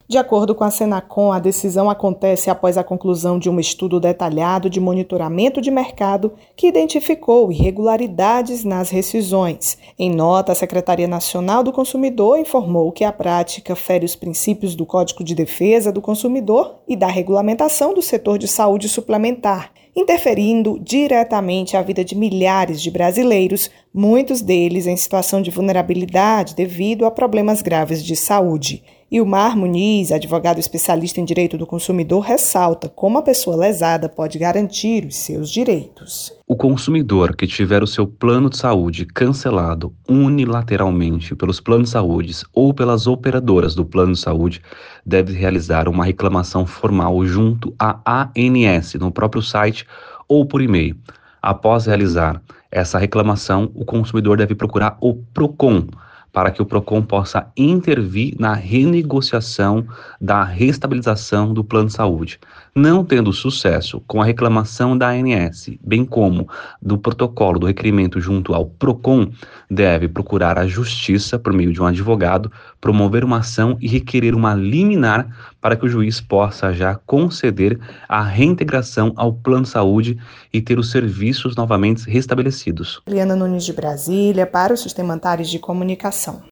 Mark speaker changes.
Speaker 1: De acordo com a Senacom, a decisão acontece após a conclusão de um estudo detalhado de monitoramento de mercado que identificou irregularidades nas rescisões. Em nota, a Secretaria Nacional do Consumidor informou que a prática fere os princípios do Código de Defesa do Consumidor e da regulamentação do setor de saúde suplementar, interferindo diretamente a vida de milhares de brasileiros, muitos deles em situação de vulnerabilidade devido a problemas graves de saúde. Ilmar Muniz, advogado especialista em direito do consumidor, ressalta como a pessoa lesada pode garantir os seus direitos.
Speaker 2: O consumidor que tiver o seu plano de saúde cancelado unilateralmente pelos planos de saúde ou pelas operadoras do plano de saúde deve realizar uma reclamação formal junto à ANS no próprio site ou por e-mail. Após realizar essa reclamação, o consumidor deve procurar o PROCON, para que o PROCON possa intervir na renegociação da restabilização do plano de saúde. Não tendo sucesso com a reclamação da ANS, bem como do protocolo do requerimento junto ao PROCON, deve procurar a Justiça, por meio de um advogado, promover uma ação e requerer uma liminar para que o juiz possa já conceder a reintegração ao plano de saúde e ter os serviços novamente restabelecidos.
Speaker 1: Eliana Nunes de Brasília, para o Sistema Antares de Comunicação.